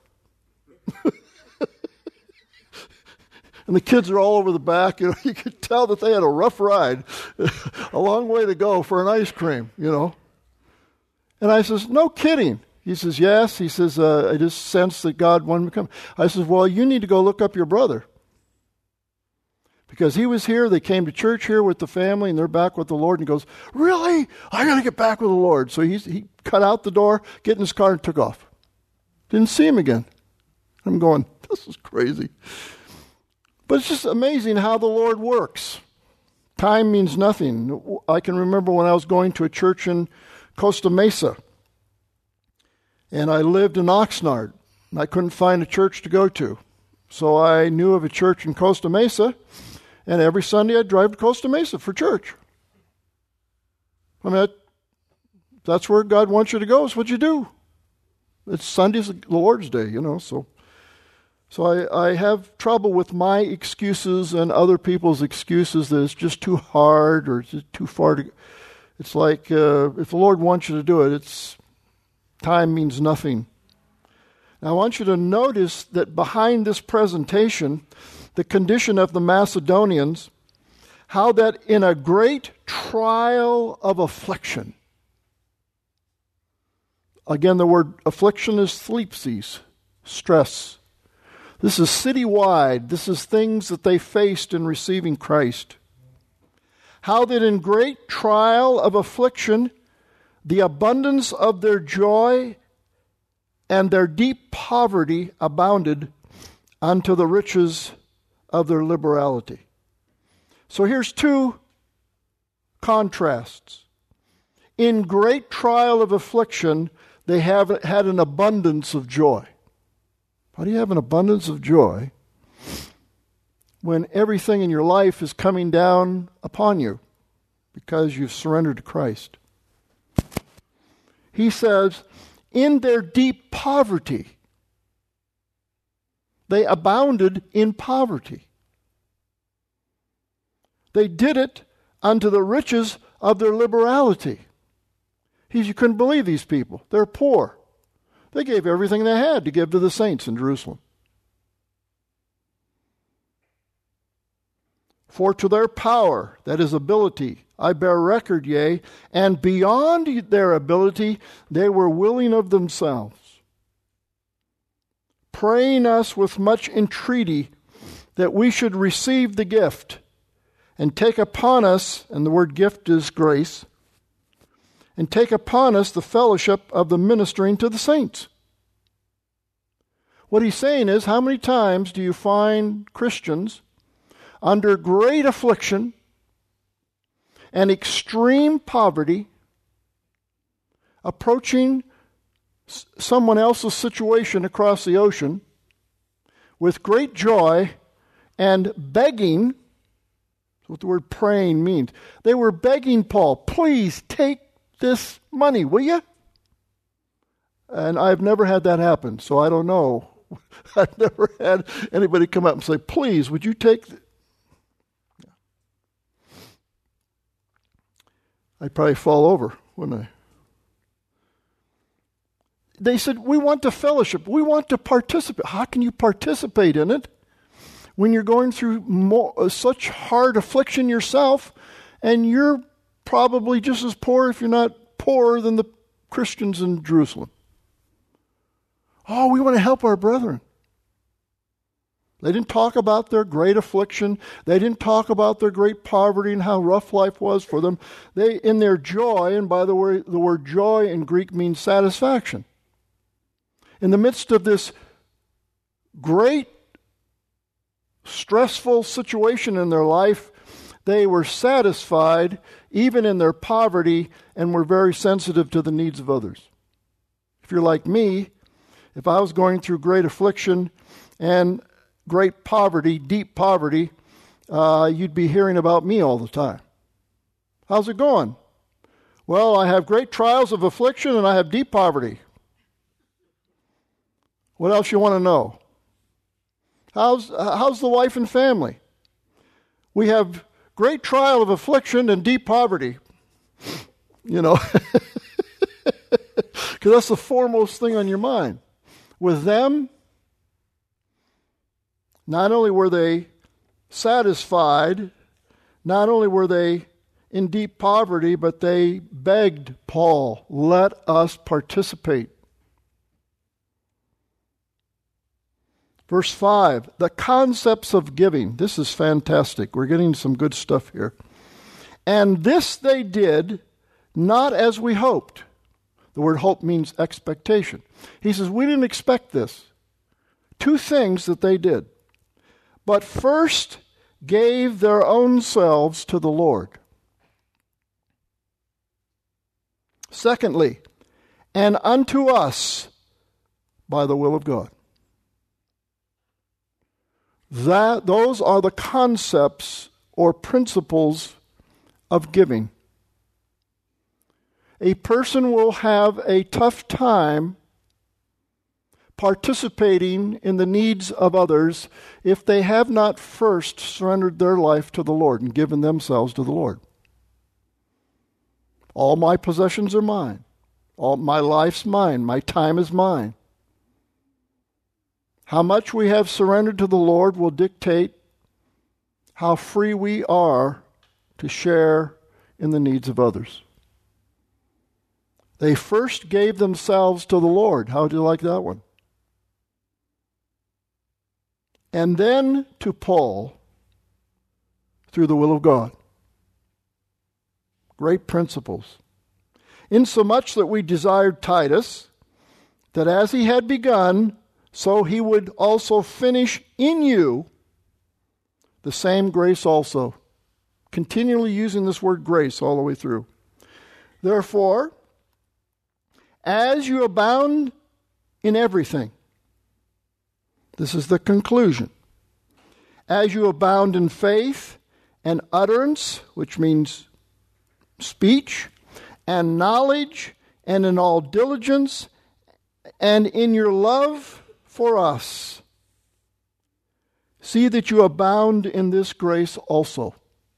And the kids are all over the back. You could tell that they had a rough ride, a long way to go for an ice cream, And I says, no kidding. He says, yes. He says, I just sensed that God wanted me to come. I says, well, you need to go look up your brother. Because he was here, they came to church here with the family, and they're back with the Lord. And he goes, really? I got to get back with the Lord. So he cut out the door, get in his car, and took off. Didn't see him again. I'm going, this is crazy. But it's just amazing how the Lord works. Time means nothing. I can remember when I was going to a church in Costa Mesa, and I lived in Oxnard, and I couldn't find a church to go to. So I knew of a church in Costa Mesa, and every Sunday I'd drive to Costa Mesa for church. I mean, that's where God wants you to go. It's what you do. It's Sunday's the Lord's Day, So I have trouble with my excuses and other people's excuses that it's just too hard or it's just too far to. It's like if the Lord wants you to do it, time means nothing. Now I want you to notice that behind this presentation, the condition of the Macedonians, how that in a great trial of affliction. Again, the word affliction is thlipsis, stress. This is citywide. This is things that they faced in receiving Christ. How that in great trial of affliction, the abundance of their joy and their deep poverty abounded unto the riches of their liberality. So here's two contrasts. In great trial of affliction, they have had an abundance of joy. How do you have an abundance of joy when everything in your life is coming down upon you because you've surrendered to Christ? He says, in their deep poverty, they abounded in poverty. They did it unto the riches of their liberality. You couldn't believe these people. They're poor. They gave everything they had to give to the saints in Jerusalem. For to their power, that is ability, I bear record, yea, and beyond their ability, they were willing of themselves, praying us with much entreaty that we should receive the gift and take upon us, and the word gift is grace, and take upon us the fellowship of the ministering to the saints. What he's saying is, how many times do you find Christians under great affliction and extreme poverty approaching someone else's situation across the ocean with great joy and begging? That's what the word praying means. They were begging Paul, please take this money, will you? And I've never had that happen, so I don't know. I've never had anybody come up and say, please, would you take... I'd probably fall over, wouldn't I? They said, we want to fellowship. We want to participate. How can you participate in it when you're going through such hard affliction yourself, and you're probably just as poor, if you're not poorer, than the Christians in Jerusalem? Oh, we want to help our brethren. They didn't talk about their great affliction. They didn't talk about their great poverty and how rough life was for them. They, in their joy, and by the way, the word joy in Greek means satisfaction. In the midst of this great stressful situation in their life, they were satisfied even in their poverty and were very sensitive to the needs of others. If you're like me, if I was going through great affliction and great poverty, deep poverty, you'd be hearing about me all the time. How's it going? Well, I have great trials of affliction and I have deep poverty. What else you want to know? How's the wife and family? We have great trial of affliction and deep poverty. Because that's the foremost thing on your mind. With them, not only were they satisfied, not only were they in deep poverty, but they begged Paul, let us participate. Verse 5, the concepts of giving. This is fantastic. We're getting some good stuff here. And this they did not as we hoped. The word hope means expectation. He says, we didn't expect this. Two things that they did. But first gave their own selves to the Lord. Secondly, and unto us by the will of God. Those are the concepts or principles of giving. A person will have a tough time participating in the needs of others if they have not first surrendered their life to the Lord and given themselves to the Lord. All my possessions are mine. All my life's mine. My time is mine. How much we have surrendered to the Lord will dictate how free we are to share in the needs of others. They first gave themselves to the Lord. How do you like that one? And then to Paul through the will of God. Great principles. Insomuch that we desired Titus, that as he had begun, so he would also finish in you the same grace also. Continually using this word grace all the way through. Therefore, as you abound in everything, this is the conclusion. As you abound in faith and utterance, which means speech, and knowledge, and in all diligence, and in your love for us, see that you abound in this grace also.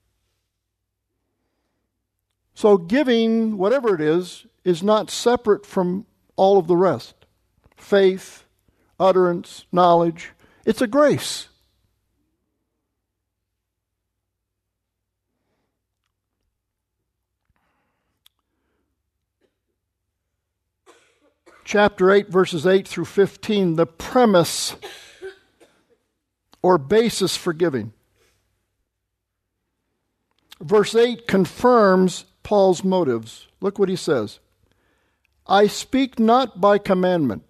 So giving, whatever it is not separate from all of the rest. Faith, utterance, knowledge. It's a grace. Chapter 8, verses 8 through 15, the premise or basis for giving. Verse 8 confirms Paul's motives. Look what he says. I speak not by commandment.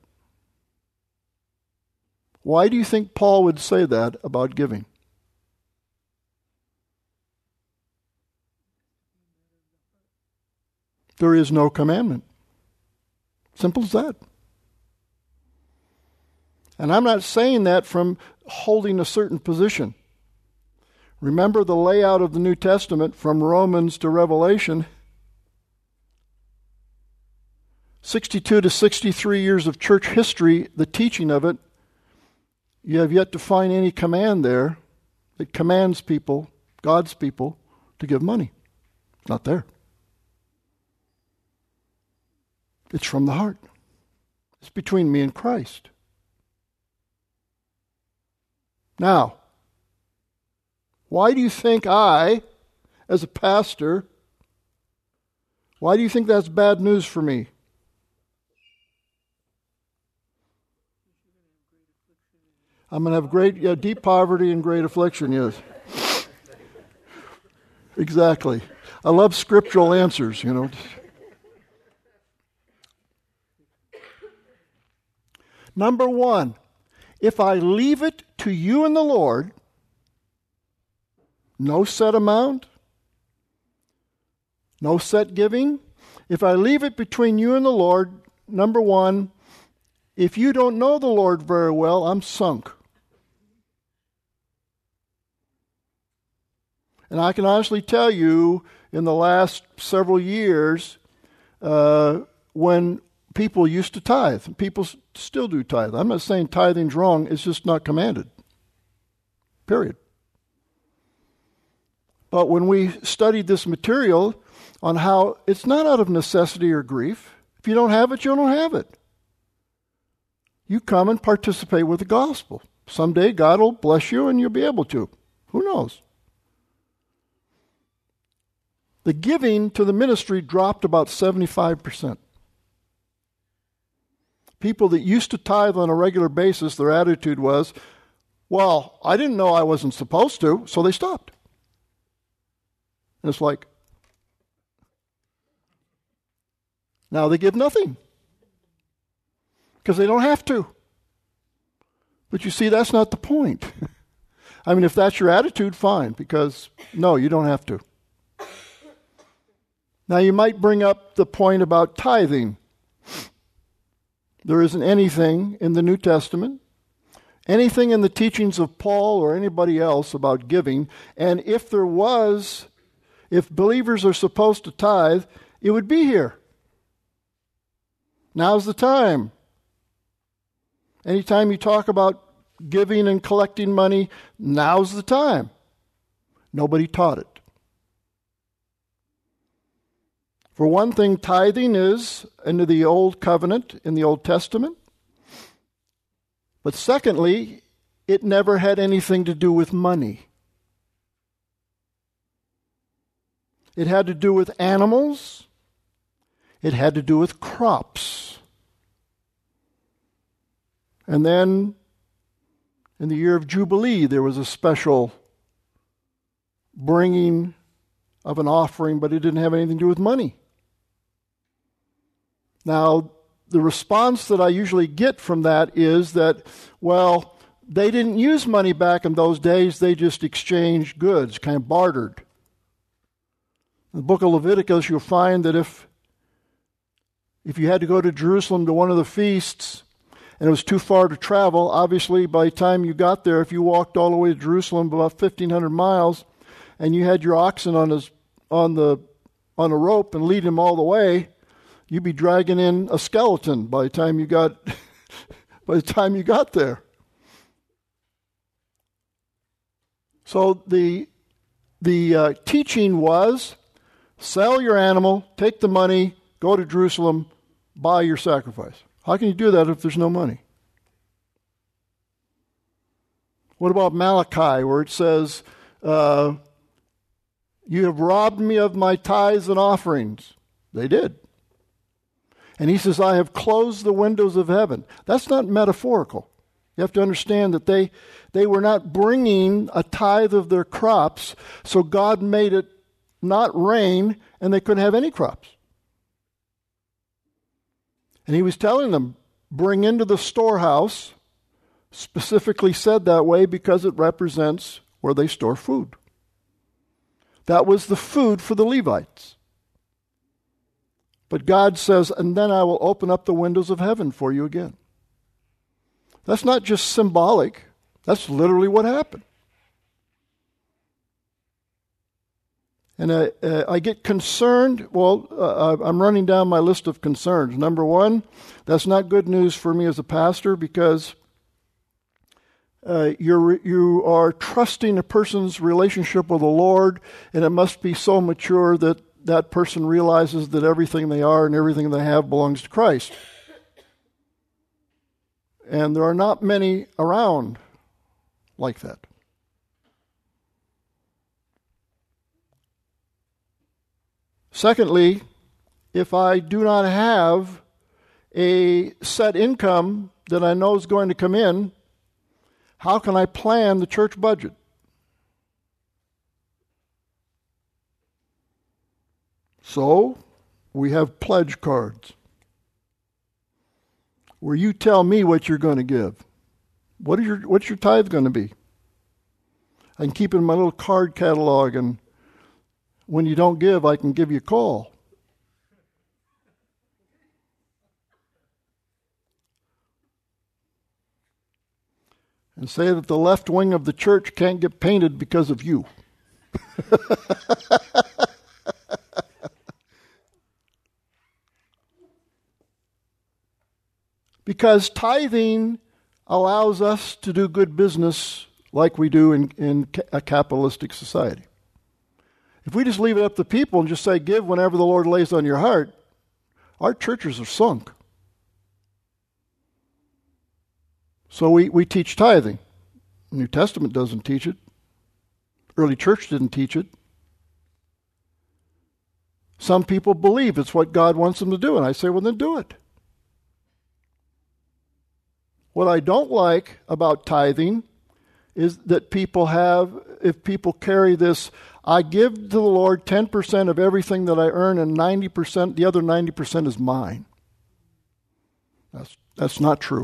Why do you think Paul would say that about giving? There is no commandment. Simple as that. And I'm not saying that from holding a certain position. Remember the layout of the New Testament from Romans to Revelation. 62 to 63 years of church history, the teaching of it, you have yet to find any command there that commands people, God's people, to give money. Not there. It's from the heart. It's between me and Christ. Now, why do you think I, as a pastor, why do you think that's bad news for me? I'm going to have great, deep poverty and great affliction, yes. Exactly. I love scriptural answers, Number one, if I leave it to you and the Lord, no set amount, no set giving. If I leave it between you and the Lord, number one, if you don't know the Lord very well, I'm sunk. And I can honestly tell you, in the last several years, when people used to tithe, people still do tithe. I'm not saying tithing's wrong, it's just not commanded. Period. But when we studied this material on how it's not out of necessity or grief. If you don't have it, you don't have it. You come and participate with the gospel. Someday God will bless you and you'll be able to. Who knows? The giving to the ministry dropped about 75%. People that used to tithe on a regular basis, their attitude was, well, I didn't know I wasn't supposed to, so they stopped. And it's like, now they give nothing because they don't have to. But you see, that's not the point. I mean, if that's your attitude, fine, because no, you don't have to. Now, you might bring up the point about tithing. There isn't anything in the New Testament, anything in the teachings of Paul or anybody else about giving. And if there was, if believers are supposed to tithe, it would be here. Now's the time. Anytime you talk about giving and collecting money, now's the time. Nobody taught it. For one thing, tithing is into the Old Covenant in the Old Testament. But secondly, it never had anything to do with money. It had to do with animals. It had to do with crops. And then, in the year of Jubilee, there was a special bringing of an offering, but it didn't have anything to do with money. Now, the response that I usually get from that is that, well, they didn't use money back in those days, they just exchanged goods, kind of bartered. In the book of Leviticus, you'll find that if you had to go to Jerusalem to one of the feasts, and it was too far to travel, obviously by the time you got there, if you walked all the way to Jerusalem about 1,500 miles, and you had your oxen on a rope and lead him all the way, you'd be dragging in a skeleton by the time you got there. So the teaching was, sell your animal, take the money, go to Jerusalem, buy your sacrifice. How can you do that if there's no money? What about Malachi, where it says, you have robbed me of my tithes and offerings? They did. And he says, I have closed the windows of heaven. That's not metaphorical. You have to understand that they were not bringing a tithe of their crops, so God made it not rain, and they couldn't have any crops. And he was telling them, bring into the storehouse, specifically said that way because it represents where they store food. That was the food for the Levites. But God says, and then I will open up the windows of heaven for you again. That's not just symbolic. That's literally what happened. And I get concerned. Well, I'm running down my list of concerns. Number one, that's not good news for me as a pastor because you are trusting a person's relationship with the Lord, and it must be so mature that that person realizes that everything they are and everything they have belongs to Christ. And there are not many around like that. Secondly, if I do not have a set income that I know is going to come in, how can I plan the church budget? So, we have pledge cards where you tell me what you're going to give. What's your tithe going to be? I can keep it in my little card catalog, and when you don't give, I can give you a call. And say that the left wing of the church can't get painted because of you. Because tithing allows us to do good business like we do in a capitalistic society. If we just leave it up to people and just say, give whenever the Lord lays on your heart, our churches are sunk. So we teach tithing. The New Testament doesn't teach it. Early church didn't teach it. Some people believe it's what God wants them to do, and I say, well, then do it. What I don't like about tithing is that if people carry this, I give to the Lord 10% of everything that I earn, and the other 90% is mine. That's not true.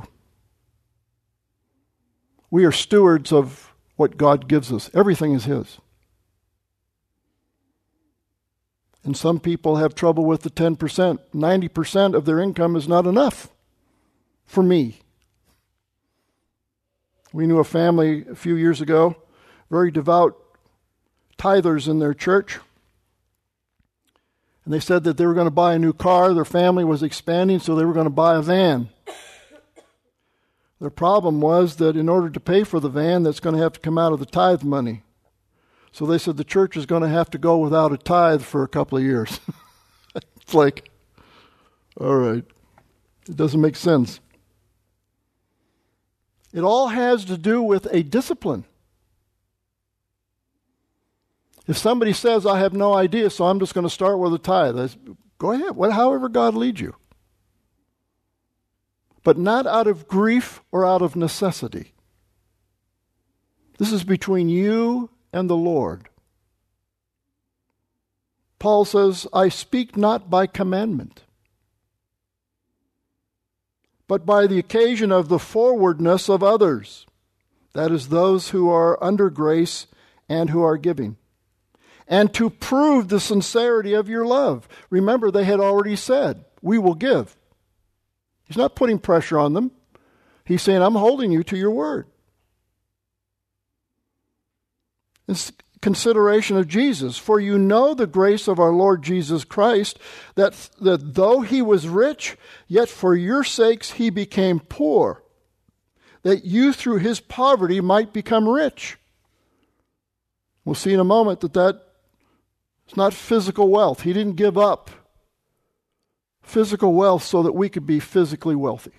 We are stewards of what God gives us. Everything is His. And some people have trouble with the 10%. 90% of their income is not enough for me. We knew a family a few years ago, very devout tithers in their church. And they said that they were going to buy a new car. Their family was expanding, so they were going to buy a van. Their problem was that in order to pay for the van, that's going to have to come out of the tithe money. So they said the church is going to have to go without a tithe for a couple of years. It's like, all right, it doesn't make sense. It all has to do with a discipline. If somebody says, I have no idea, so I'm just going to start with a tithe, go ahead, however God leads you. But not out of grief or out of necessity. This is between you and the Lord. Paul says, I speak not by commandment, but by the occasion of the forwardness of others, that is, those who are under grace and who are giving, and to prove the sincerity of your love. Remember, they had already said, we will give. He's not putting pressure on them. He's saying, I'm holding you to your word. It's consideration of Jesus. For you know the grace of our Lord Jesus Christ, that though he was rich, yet for your sakes he became poor, that you through his poverty might become rich. We'll see in a moment that it's not physical wealth. He didn't give up physical wealth so that we could be physically wealthy.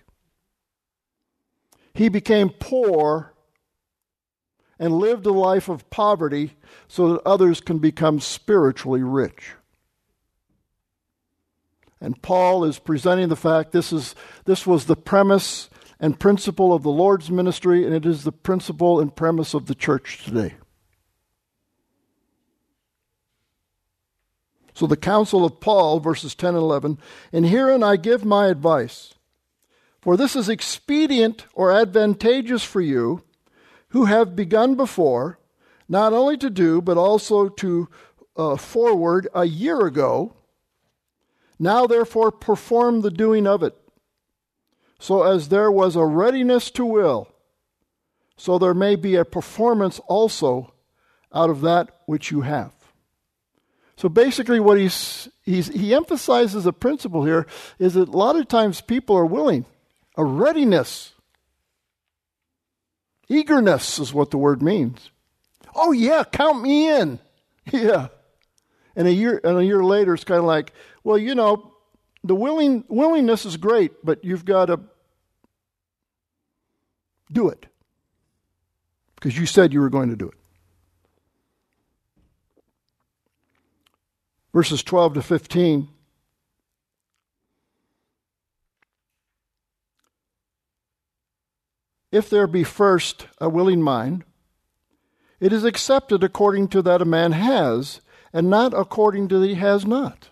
He became poor and lived a life of poverty so that others can become spiritually rich. And Paul is presenting the fact this was the premise and principle of the Lord's ministry, and it is the principle and premise of the church today. So the counsel of Paul, verses 10 and 11, and herein I give my advice. For this is expedient or advantageous for you, who have begun before, not only to do, but also to forward a year ago. Now therefore perform the doing of it, so as there was a readiness to will, so there may be a performance also out of that which you have. So basically what he emphasizes a principle here is that a lot of times people are willing. A readiness. Eagerness is what the word means. Oh yeah, count me in. Yeah. And a year later it's kind of like, well, you know, the willingness is great, but you've got to do it. Because you said you were going to do it. Verses 12 to 15. If there be first a willing mind, it is accepted according to that a man has, and not according to that he has not.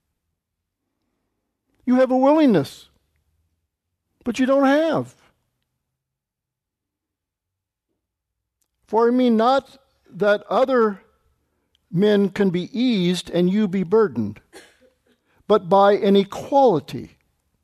You have a willingness, but you don't have. For I mean not that other men can be eased and you be burdened, but by an equality.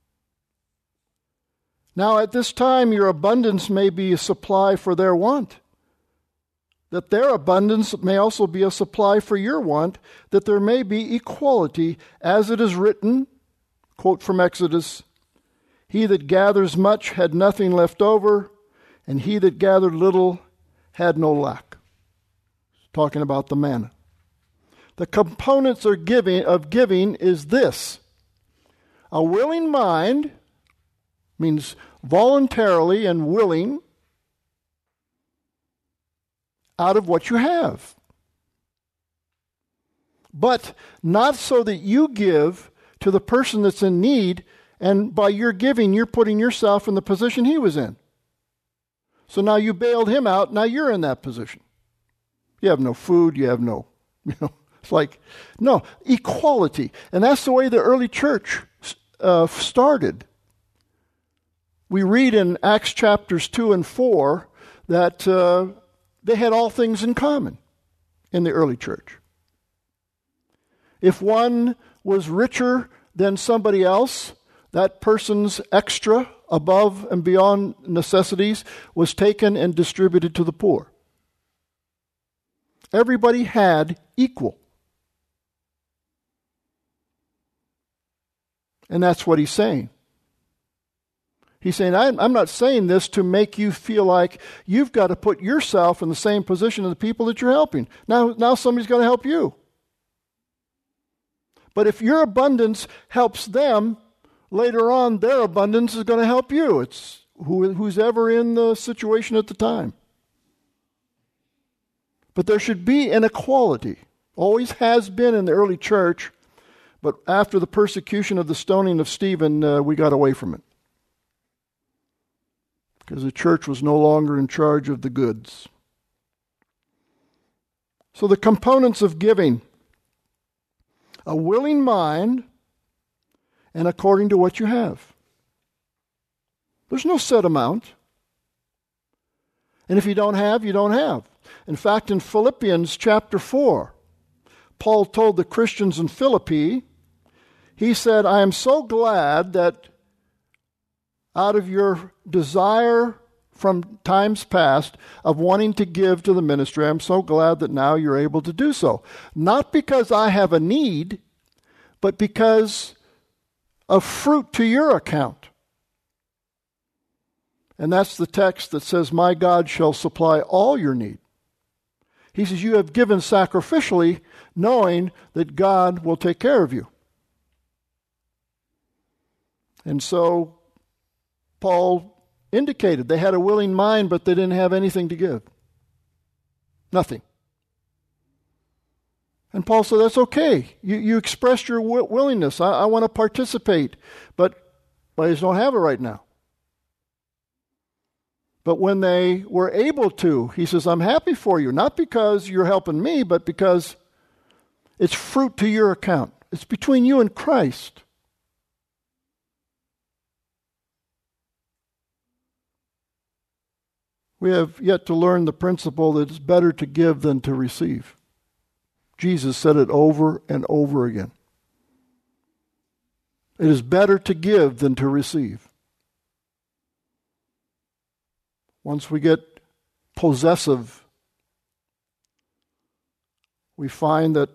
Now at this time your abundance may be a supply for their want, that their abundance may also be a supply for your want, that there may be equality, as it is written, quote from Exodus, he that gathers much had nothing left over, and he that gathered little had no lack. Talking about the manna. The components of giving is this. A willing mind means voluntarily and willing out of what you have. But not so that you give to the person that's in need, and by your giving, you're putting yourself in the position he was in. So now you bailed him out, now you're in that position. You have no food, you have no, it's like, no, equality. And that's the way the early church started. We read in Acts chapters 2 and 4 that they had all things in common in the early church. If one was richer than somebody else, that person's extra, above and beyond necessities, was taken and distributed to the poor. Everybody had equal. And that's what he's saying. He's saying, I'm not saying this to make you feel like you've got to put yourself in the same position as the people that you're helping. Now somebody's going to help you. But if your abundance helps them, later on their abundance is going to help you. It's who's ever in the situation at the time. But there should be an equality. Always has been in the early church, but after the persecution of the stoning of Stephen, we got away from it. Because the church was no longer in charge of the goods. So the components of giving: a willing mind and according to what you have. There's no set amount. And if you don't have, you don't have. In fact, in Philippians chapter 4, Paul told the Christians in Philippi, he said, I am so glad that out of your desire from times past of wanting to give to the ministry, I'm so glad that now you're able to do so. Not because I have a need, but because of fruit to your account. And that's the text that says, my God shall supply all your need. He says, you have given sacrificially, knowing that God will take care of you. And so Paul indicated they had a willing mind, but they didn't have anything to give. Nothing. And Paul said, that's okay. You expressed your willingness. I want to participate, but I just don't have it right now. But when they were able to, he says, I'm happy for you, not because you're helping me, but because it's fruit to your account. It's between you and Christ. We have yet to learn the principle that it's better to give than to receive. Jesus said it over and over again. It is better to give than to receive. Once we get possessive, we find that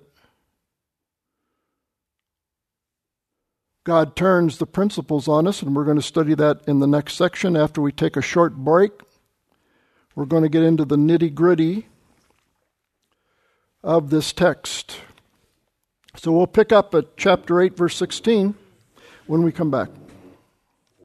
God turns the principles on us, and we're going to study that in the next section after we take a short break. We're going to get into the nitty-gritty of this text. So we'll pick up at chapter 8, verse 16 when we come back.